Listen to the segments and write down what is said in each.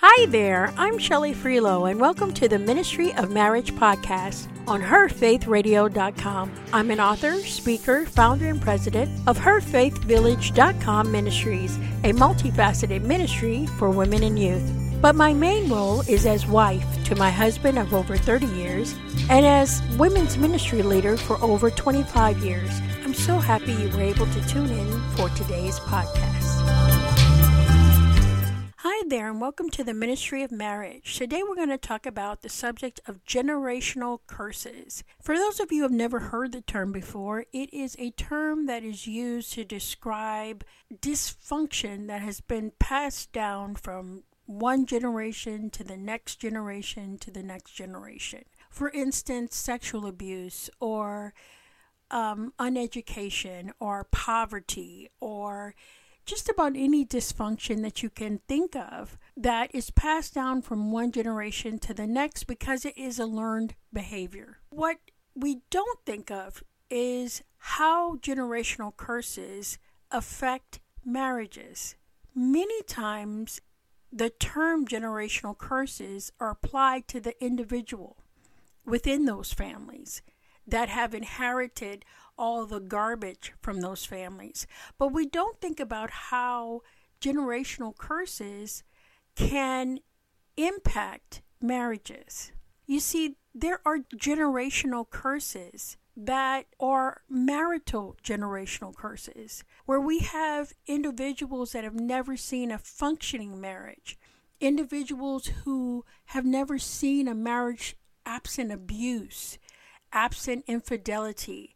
Hi there, I'm Shelley Freelo, and welcome to the Ministry of Marriage podcast on herfaithradio.com. I'm an author, speaker, founder, and president of herfaithvillage.com Ministries, a multifaceted ministry for women and youth. But my main role is as wife to my husband of over 30 years and as women's ministry leader for over 25 years. I'm so happy you were able to tune in for today's podcast. Hi there, and welcome to the Ministry of Marriage. Today we're going to talk about the subject of generational curses. For those of you who have never heard the term before, it is a term that is used to describe dysfunction that has been passed down from one generation to the next generation to the next generation. For instance, sexual abuse or uneducation or poverty or just about any dysfunction that you can think of that is passed down from one generation to the next because it is a learned behavior. What we don't think of is how generational curses affect marriages. Many times, the term generational curses are applied to the individual within those families that have inherited all the garbage from those families. But we don't think about how generational curses can impact marriages. You see, there are generational curses that are marital generational curses, where we have individuals that have never seen a functioning marriage, individuals who have never seen a marriage absent abuse, absent infidelity,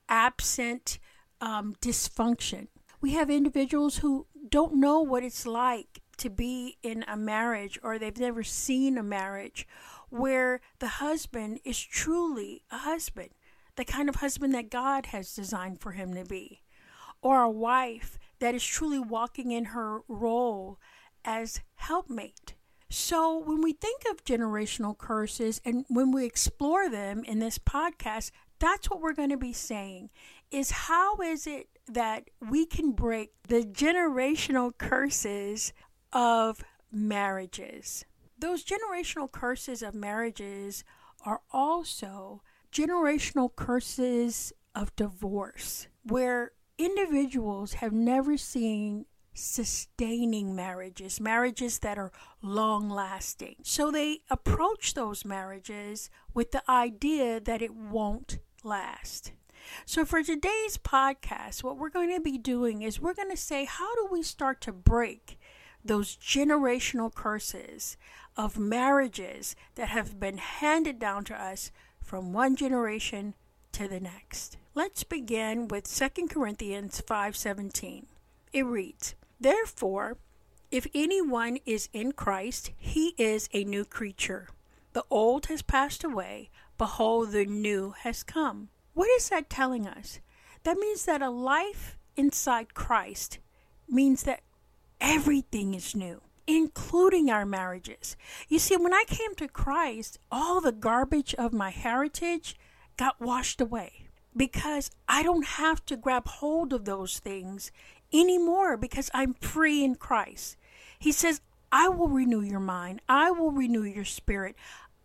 absent dysfunction. We have individuals who don't know what it's like to be in a marriage, or they've never seen a marriage where the husband is truly a husband, the kind of husband that God has designed for him to be, or a wife that is truly walking in her role as helpmate. So when we think of generational curses and when we explore them in this podcast, that's what we're going to be saying, is how is it that we can break the generational curses of marriages? Those generational curses of marriages are also generational curses of divorce, where individuals have never seen sustaining marriages that are long-lasting. So they approach those marriages with the idea that it won't last. So for today's podcast, what we're going to be doing is we're going to say, how do we start to break those generational curses of marriages that have been handed down to us from one generation to the next? Let's begin with 2 Corinthians 5:17. It reads, "Therefore, if anyone is in Christ, he is a new creature. The old has passed away. Behold, the new has come." What is that telling us? That means that a life inside Christ means that everything is new, including our marriages. You see, when I came to Christ, all the garbage of my heritage got washed away because I don't have to grab hold of those things anymore because I'm free in Christ. He says, I will renew your mind. I will renew your spirit.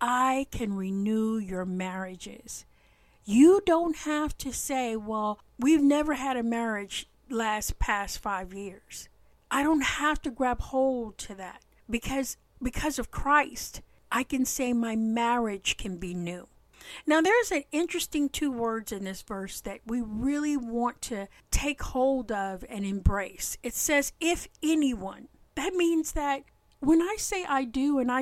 I can renew your marriages. You don't have to say, well, we've never had a marriage past 5 years. I don't have to grab hold to that because of Christ, I can say my marriage can be new. Now, there's an interesting 2 words in this verse that we really want to take hold of and embrace. It says, if anyone. That means that when I say I do and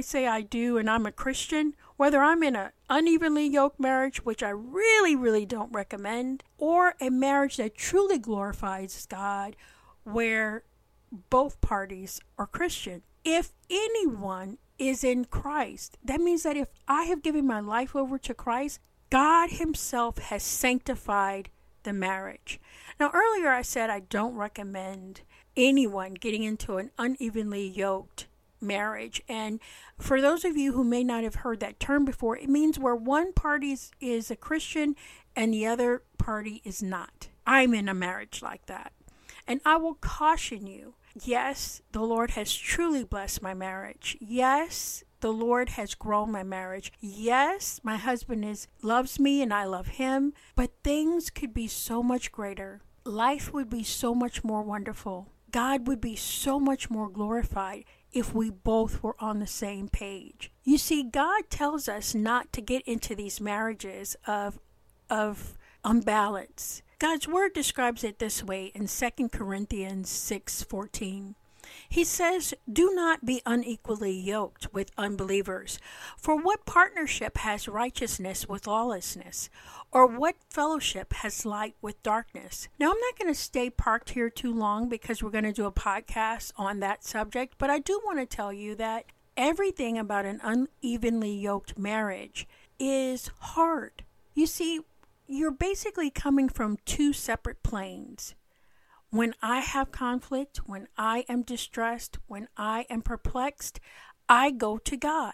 I'm a Christian, whether I'm in an unevenly yoked marriage, which I really, really don't recommend, or a marriage that truly glorifies God, where both parties are Christian. If anyone is in Christ, that means that if I have given my life over to Christ, God himself has sanctified the marriage. Now, earlier I said I don't recommend anyone getting into an unevenly yoked marriage. And for those of you who may not have heard that term before, it means where one party is a Christian and the other party is not. I'm in a marriage like that. And I will caution you Yes, the Lord has truly blessed my marriage. Yes, the Lord has grown my marriage. Yes, my husband loves me and I love him, but things could be so much greater. Life would be so much more wonderful. God would be so much more glorified if we both were on the same page. You see, God tells us not to get into these marriages of unbalance. God's word describes it this way in 2 Corinthians 6:14. He says, "Do not be unequally yoked with unbelievers. For what partnership has righteousness with lawlessness? Or what fellowship has light with darkness?" Now, I'm not going to stay parked here too long because we're going to do a podcast on that subject, but I do want to tell you that everything about an unevenly yoked marriage is hard. You see, you're basically coming from two separate planes. When I have conflict, when I am distressed, when I am perplexed, I go to God.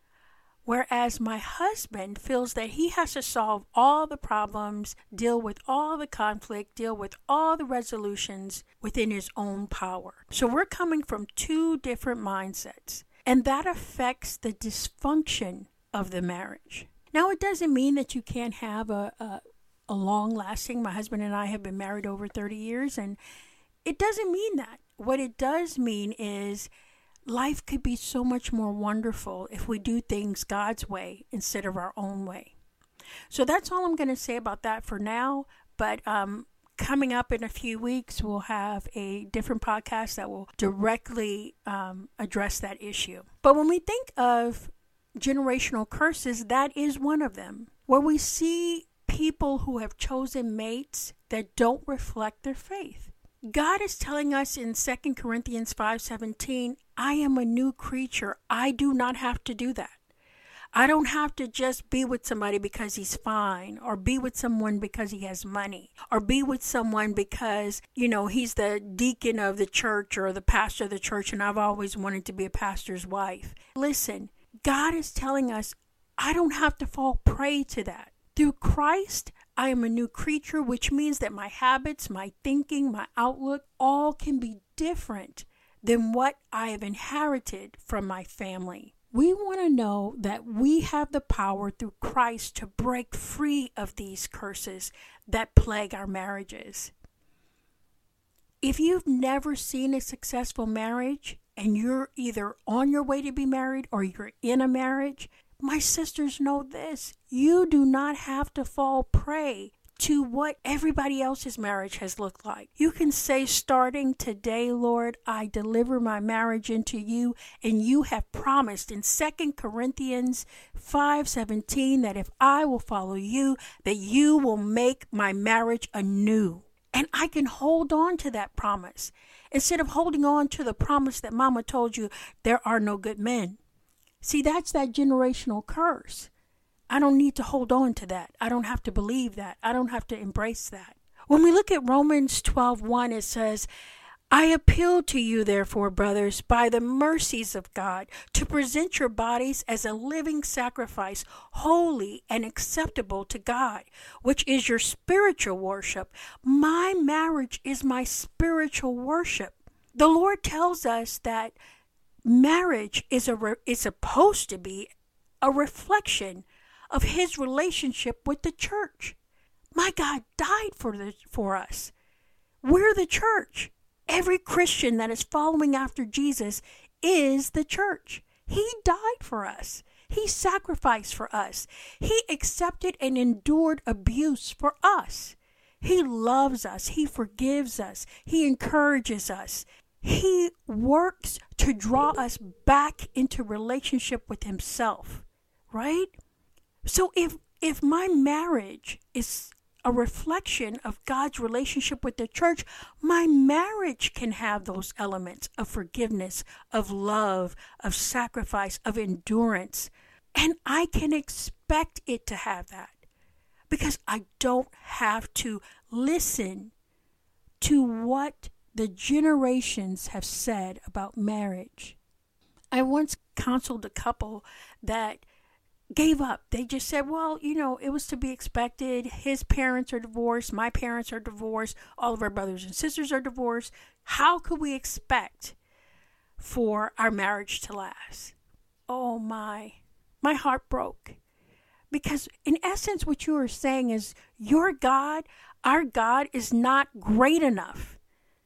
Whereas my husband feels that he has to solve all the problems, deal with all the conflict, deal with all the resolutions within his own power. So we're coming from two different mindsets, and that affects the dysfunction of the marriage. Now, it doesn't mean that you can't have a long-lasting. My husband and I have been married over 30 years, and it doesn't mean that. What it does mean is life could be so much more wonderful if we do things God's way instead of our own way. So that's all I'm going to say about that for now, but coming up in a few weeks, we'll have a different podcast that will directly address that issue. But when we think of generational curses, that is one of them, where we see people who have chosen mates that don't reflect their faith. God is telling us in 2 Corinthians 5:17, "I am a new creature. I do not have to do that. I don't have to just be with somebody because he's fine, or be with someone because he has money, or be with someone because, he's the deacon of the church or the pastor of the church, and I've always wanted to be a pastor's wife." Listen, God is telling us, I don't have to fall prey to that. Through Christ, I am a new creature, which means that my habits, my thinking, my outlook, all can be different than what I have inherited from my family. We want to know that we have the power through Christ to break free of these curses that plague our marriages. If you've never seen a successful marriage and you're either on your way to be married or you're in a marriage, my sisters, know this: you do not have to fall prey to what everybody else's marriage has looked like. You can say, starting today, Lord, I deliver my marriage into you, and you have promised in 2 Corinthians 5:17 that if I will follow you, that you will make my marriage anew. And I can hold on to that promise instead of holding on to the promise that Mama told you there are no good men. See, that's that generational curse. I don't need to hold on to that. I don't have to believe that. I don't have to embrace that. When we look at Romans 12:1, it says, "I appeal to you, therefore, brothers, by the mercies of God, to present your bodies as a living sacrifice, holy and acceptable to God, which is your spiritual worship." My marriage is my spiritual worship. The Lord tells us that marriage is supposed to be a reflection of his relationship with the church. My God died for us. We're the church. Every Christian that is following after Jesus is the church. He died for us. He sacrificed for us. He accepted and endured abuse for us. He loves us. He forgives us. He encourages us. He works to draw us back into relationship with himself, right? So if my marriage is a reflection of God's relationship with the church, my marriage can have those elements of forgiveness, of love, of sacrifice, of endurance. And I can expect it to have that because I don't have to listen to what the generations have said about marriage. I once counseled a couple that gave up. They just said, well, it was to be expected. His parents are divorced. My parents are divorced. All of our brothers and sisters are divorced. How could we expect for our marriage to last? Oh my heart broke. Because in essence, what you are saying is your God, our God, is not great enough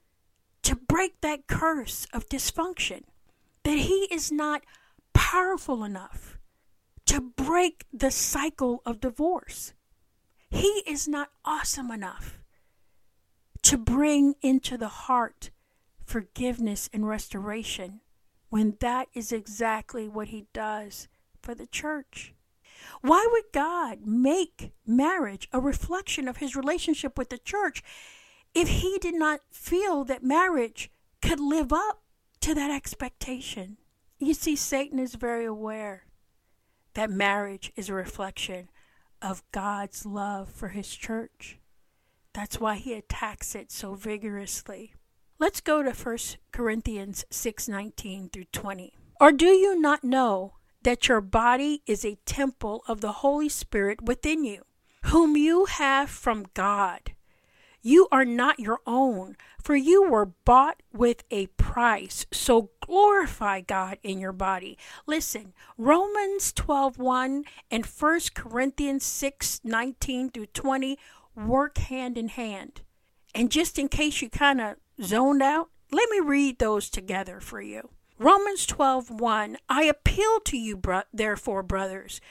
to break that curse of dysfunction. That he is not powerful enough to break the cycle of divorce. He is not awesome enough to bring into the heart forgiveness and restoration, when that is exactly what he does for the church. Why would God make marriage a reflection of his relationship with the church if he did not feel that marriage could live up to that expectation? You see, Satan is very aware that marriage is a reflection of God's love for his church. That's why he attacks it so vigorously. Let's go to 1 Corinthians 6:19 through 20. Or do you not know that your body is a temple of the Holy Spirit within you, whom you have from God? You are not your own, for you were bought with a price. So glorify God in your body. Listen, Romans 12:1 and 1 Corinthians 6:19 through 20 work hand in hand. And just in case you kind of zoned out, let me read those together for you. Romans 12:1, I appeal to you, therefore, brothers,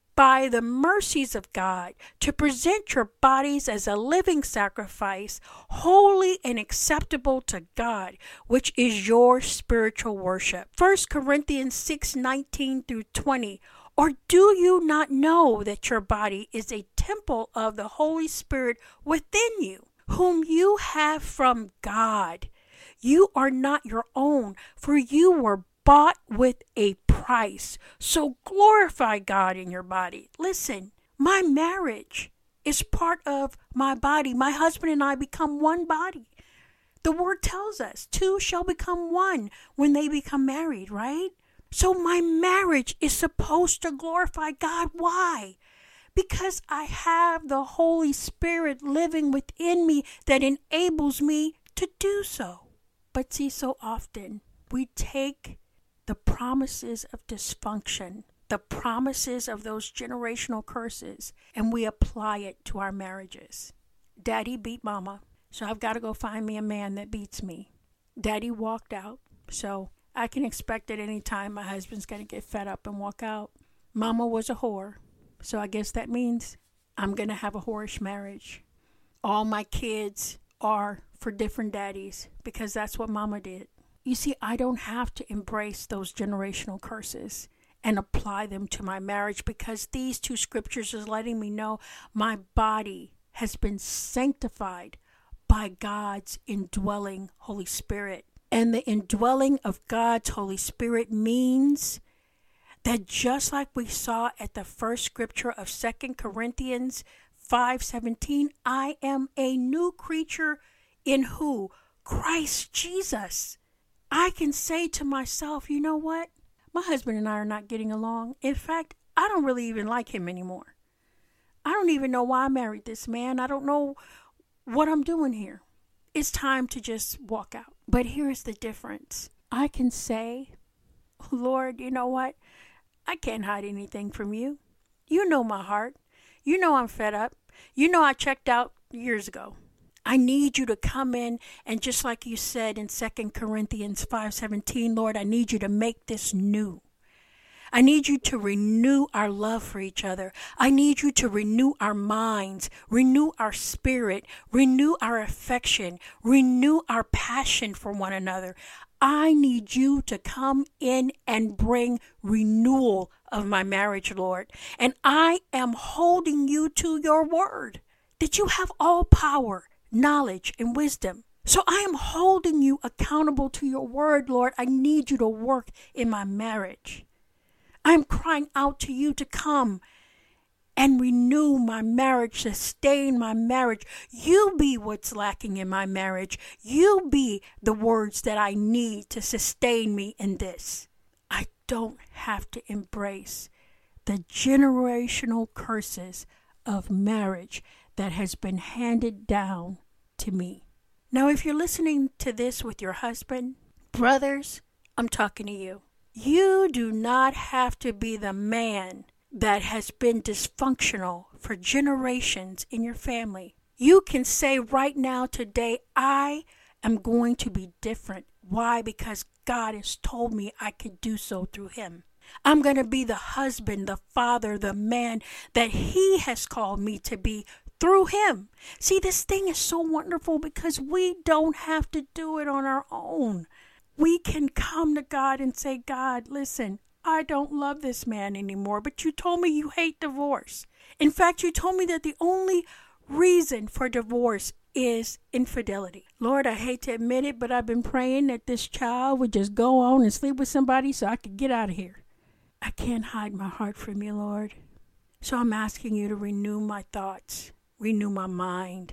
by the mercies of God, to present your bodies as a living sacrifice, holy and acceptable to God, which is your spiritual worship. 1 Corinthians 6:19 through 20, or do you not know that your body is a temple of the Holy Spirit within you, whom you have from God? You are not your own, for you were bought with a price. So glorify God in your body. Listen, my marriage is part of my body. My husband and I become one body. The word tells us two shall become one when they become married, right? So my marriage is supposed to glorify God. Why? Because I have the Holy Spirit living within me that enables me to do so. But see, so often we take the promises of dysfunction, the promises of those generational curses, and we apply it to our marriages. Daddy beat mama, so I've got to go find me a man that beats me. Daddy walked out, so I can expect at any time my husband's going to get fed up and walk out. Mama was a whore, so I guess that means I'm going to have a whorish marriage. All my kids are for different daddies because that's what mama did. You see, I don't have to embrace those generational curses and apply them to my marriage, because these two scriptures is letting me know my body has been sanctified by God's indwelling Holy Spirit. And the indwelling of God's Holy Spirit means that just like we saw at the first scripture of 2 Corinthians 5:17, I am a new creature in who? Christ Jesus. I can say to myself, you know what? My husband and I are not getting along. In fact, I don't really even like him anymore. I don't even know why I married this man. I don't know what I'm doing here. It's time to just walk out. But here's the difference. I can say, Lord, you know what? I can't hide anything from you. You know my heart. You know I'm fed up. You know I checked out years ago. I need you to come in, and just like you said in 2 Corinthians 5:17, Lord, I need you to make this new. I need you to renew our love for each other. I need you to renew our minds, renew our spirit, renew our affection, renew our passion for one another. I need you to come in and bring renewal of my marriage, Lord. And I am holding you to your word, that you have all power, knowledge, and wisdom. So I am holding you accountable to your word, Lord. I need you to work in my marriage. I'm crying out to you to come and renew my marriage, sustain my marriage. You be what's lacking in my marriage. You be the words that I need to sustain me in this. I don't have to embrace the generational curses of marriage that has been handed down to me. Now, if you're listening to this with your husband, brothers, I'm talking to you. You do not have to be the man that has been dysfunctional for generations in your family. You can say right now, today, I am going to be different. Why? Because God has told me I could do so through him. I'm going to be the husband, the father, the man that he has called me to be through him. See, this thing is so wonderful because we don't have to do it on our own. We can come to God and say, God, listen, I don't love this man anymore, but you told me you hate divorce. In fact, you told me that the only reason for divorce is infidelity. Lord, I hate to admit it, but I've been praying that this child would just go on and sleep with somebody so I could get out of here. I can't hide my heart from you, Lord. So I'm asking you to renew my thoughts, renew my mind,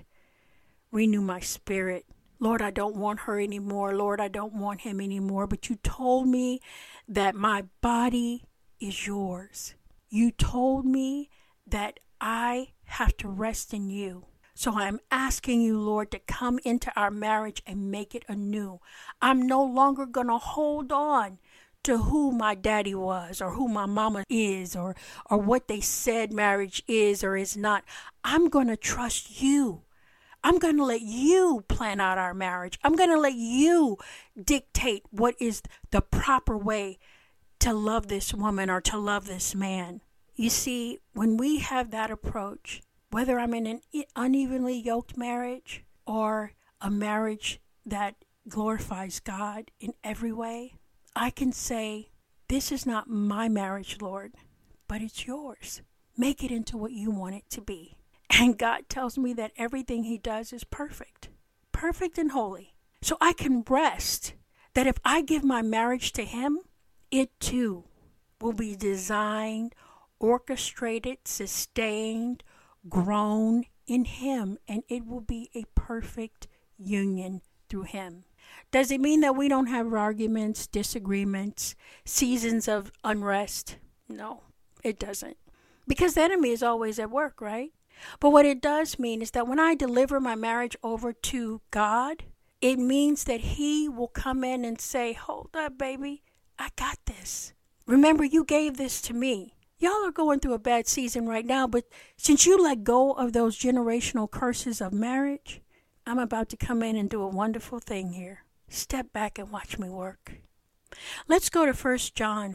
renew my spirit. Lord, I don't want her anymore. Lord, I don't want him anymore. But you told me that my body is yours. You told me that I have to rest in you. So I'm asking you, Lord, to come into our marriage and make it anew. I'm no longer going to hold on to who my daddy was or who my mama is or what they said marriage is or is not. I'm going to trust you. I'm going to let you plan out our marriage. I'm going to let you dictate what is the proper way to love this woman or to love this man. You see, when we have that approach, whether I'm in an unevenly yoked marriage or a marriage that glorifies God in every way, I can say, this is not my marriage, Lord, but it's yours. Make it into what you want it to be. And God tells me that everything he does is perfect and holy. So I can rest that if I give my marriage to him, it too will be designed, orchestrated, sustained, grown in him, and it will be a perfect union through him. Does it mean that we don't have arguments, disagreements, seasons of unrest? No, it doesn't. Because the enemy is always at work, right? But what it does mean is that when I deliver my marriage over to God, it means that he will come in and say, hold up, baby, I got this. Remember, you gave this to me. Y'all are going through a bad season right now, but since you let go of those generational curses of marriage, I'm about to come in and do a wonderful thing here. Step back and watch me work. Let's go to 1 John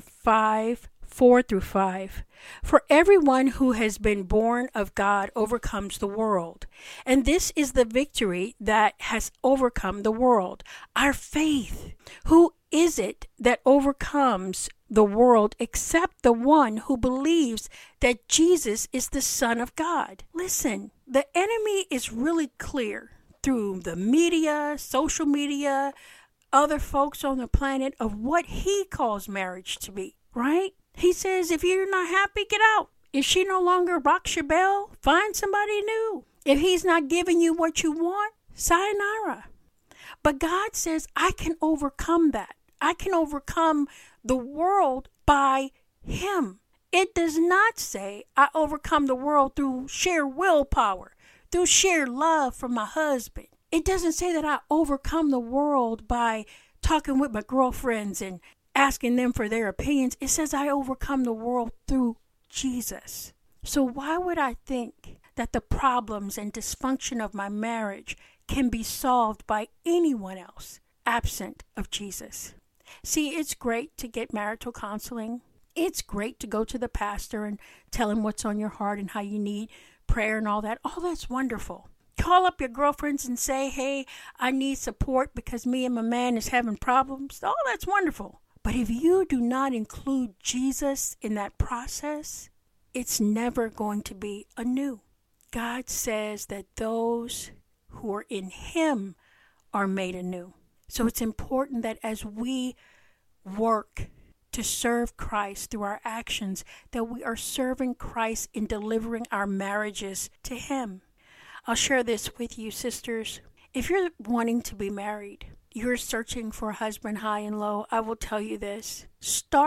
5:4-5. For everyone who has been born of God overcomes the world. And this is the victory that has overcome the world, our faith. Who is it that overcomes the world except the one who believes that Jesus is the Son of God? Listen, the enemy is really clear through the media, social media, other folks on the planet of what he calls marriage to be, right? He says, if you're not happy, get out. If she no longer rocks your bell, find somebody new. If he's not giving you what you want, sayonara. But God says, I can overcome that. I can overcome the world by him. It does not say I overcome the world through sheer willpower, through sheer love for my husband. It doesn't say that I overcome the world by talking with my girlfriends and asking them for their opinions. It says I overcome the world through Jesus. So why would I think that the problems and dysfunction of my marriage can be solved by anyone else absent of Jesus? See, it's great to get marital counseling. It's great to go to the pastor and tell him what's on your heart and how you need prayer and all that. All that's wonderful. Call up your girlfriends and say, hey, I need support because me and my man is having problems. All that's wonderful. But if you do not include Jesus in that process, it's never going to be anew. God says that those who are in him are made anew. So it's important that as we work to serve Christ through our actions, that we are serving Christ in delivering our marriages to him. I'll share this with you, sisters. If you're wanting to be married, you're searching for a husband high and low, I will tell you this. Start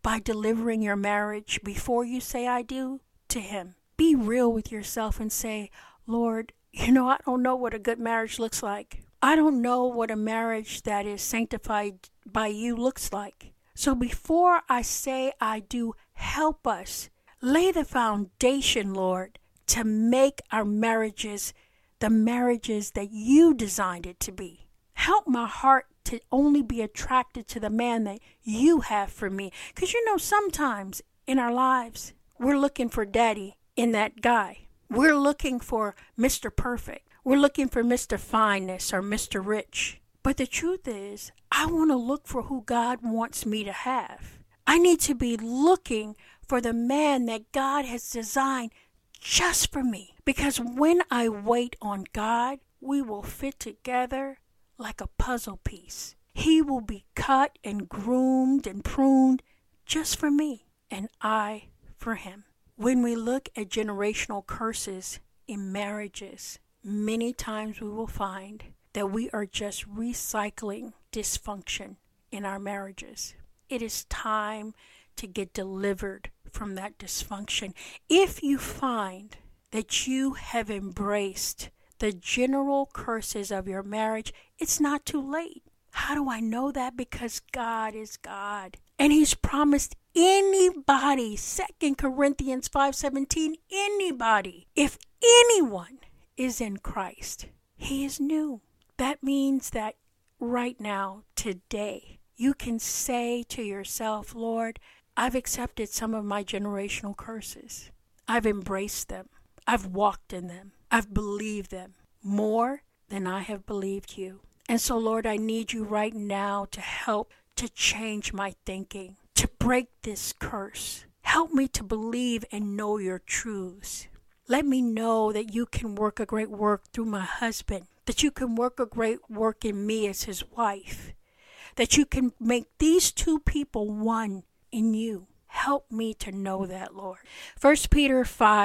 by delivering your marriage before you say I do to Him. Be real with yourself and say, Lord, I don't know what a good marriage looks like. I don't know what a marriage that is sanctified by you looks like. So before I say I do, help us. Lay the foundation, Lord, to make our marriages the marriages that you designed it to be. Help my heart to only be attracted to the man that you have for me. Because sometimes in our lives, we're looking for daddy in that guy. We're looking for Mr. Perfect. We're looking for Mr. Fineness or Mr. Rich. But the truth is, I want to look for who God wants me to have. I need to be looking for the man that God has designed just for me. Because when I wait on God, we will fit together like a puzzle piece. He will be cut and groomed and pruned just for me, and I for him. When we look at generational curses in marriages, many times we will find that we are just recycling dysfunction in our marriages. It is time to get delivered from that dysfunction. If you find that you have embraced the general curses of your marriage, it's not too late. How do I know that? Because God is God. And He's promised anybody, 2 Corinthians 5:17, anybody, if anyone is in Christ, he is new. That means that right now, today, you can say to yourself, Lord, I've accepted some of my generational curses. I've embraced them. I've walked in them. I've believed them more than I have believed you. And so, Lord, I need you right now to help to change my thinking, to break this curse. Help me to believe and know your truths. Let me know that you can work a great work through my husband, that you can work a great work in me as his wife, that you can make these two people one in you. Help me to know that, Lord. 1 Peter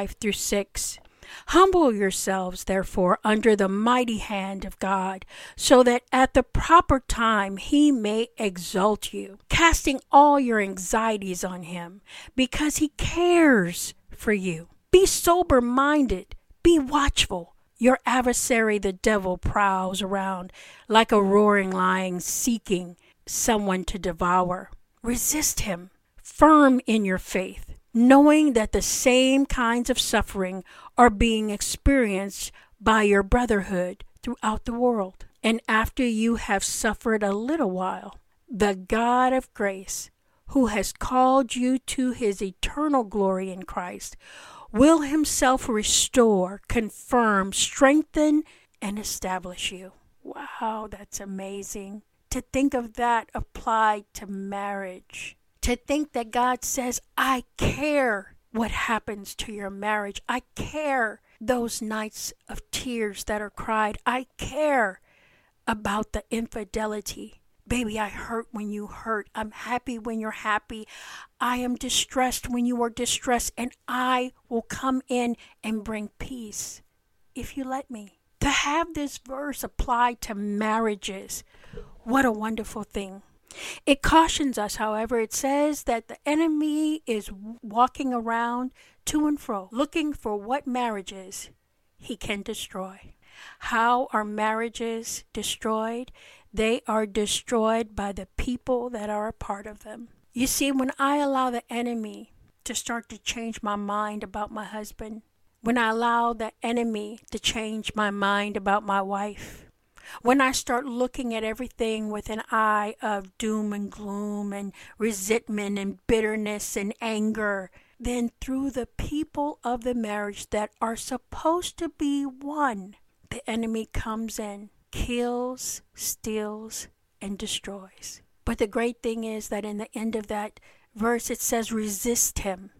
5-6. Humble yourselves, therefore, under the mighty hand of God, so that at the proper time He may exalt you, casting all your anxieties on Him, because He cares for you. Be sober-minded, be watchful. Your adversary, the devil, prowls around like a roaring lion seeking someone to devour. Resist him, firm in your faith, knowing that the same kinds of suffering are being experienced by your brotherhood throughout the world. And after you have suffered a little while, the God of grace, who has called you to His eternal glory in Christ, will Himself restore, confirm, strengthen, and establish you. Wow, that's amazing. To think of that applied to marriage. To think that God says, I care what happens to your marriage. I care those nights of tears that are cried. I care about the infidelity. Baby, I hurt when you hurt. I'm happy when you're happy. I am distressed when you are distressed. And I will come in and bring peace if you let me. To have this verse applied to marriages, what a wonderful thing. It cautions us, however, it says that the enemy is walking around to and fro, looking for what marriages he can destroy. How are marriages destroyed? They are destroyed by the people that are a part of them. You see, when I allow the enemy to start to change my mind about my husband, when I allow the enemy to change my mind about my wife, when I start looking at everything with an eye of doom and gloom and resentment and bitterness and anger, then through the people of the marriage that are supposed to be one, the enemy comes in, kills, steals, and destroys. But the great thing is that in the end of that verse, it says, resist him,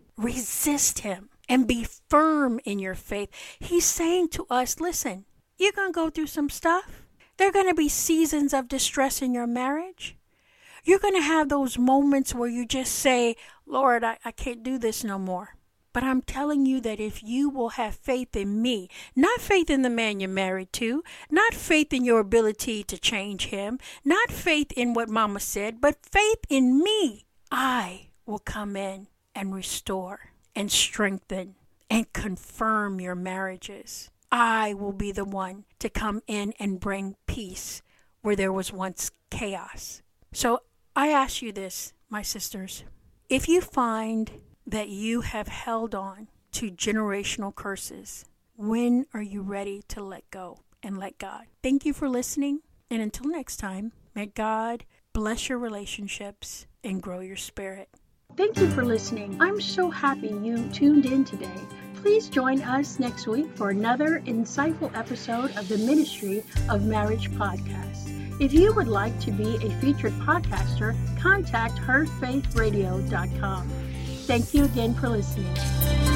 and be firm in your faith. He's saying to us, listen, you're going to go through some stuff. There are going to be seasons of distress in your marriage. You're going to have those moments where you just say, Lord, I can't do this no more. But I'm telling you that if you will have faith in me, not faith in the man you're married to, not faith in your ability to change him, not faith in what mama said, but faith in me, I will come in and restore and strengthen and confirm your marriages. I will be the one to come in and bring peace where there was once chaos. So I ask you this, my sisters. If you find that you have held on to generational curses, when are you ready to let go and let God? Thank you for listening. And until next time, may God bless your relationships and grow your spirit. Thank you for listening. I'm so happy you tuned in today. Please join us next week for another insightful episode of the Ministry of Marriage podcast. If you would like to be a featured podcaster, contact herfaithradio.com. Thank you again for listening.